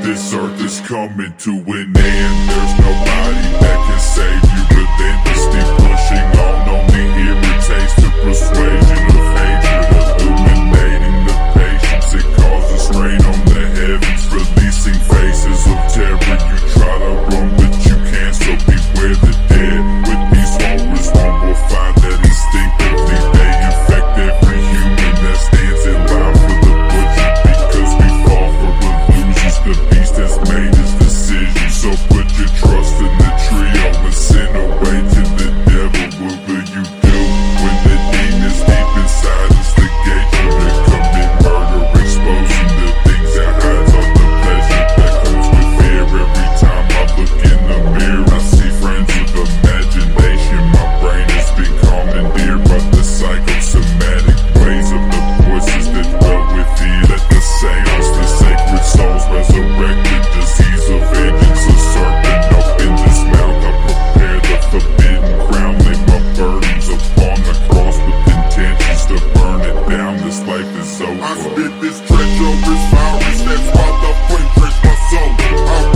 This earth is coming to an end. There's nobody that can save you. Relentlessly pushing on, only irritates the persuasion of hatred. Illuminating the patience, it causes strain on the heavens. Releasing faces of terror. You try to run, but you can't, so beware the dead. With these horrors, one will find that instinctively they infect every human that stands in line for the butcher. Because we fall for illusions, the beast has made his decision. So put your trust in the trio and send away to the devil. What will you do when the demons deep inside instigate you to commit murder, exposing the things that hides all the pleasure that comes with fear? Every time I look in the mirror, I see friends with imagination. My brain has been commandeered by the psychosomatic ways of the voices that dwell within. Let the seance, the sacred souls resurrect the disease of vengeance. A serpent up in this mouth, I prepare the forbidden crown. Lay my burdens upon the cross with intentions to burn it down. This life is over. I spit this treacherous virus that's about to drench my soul.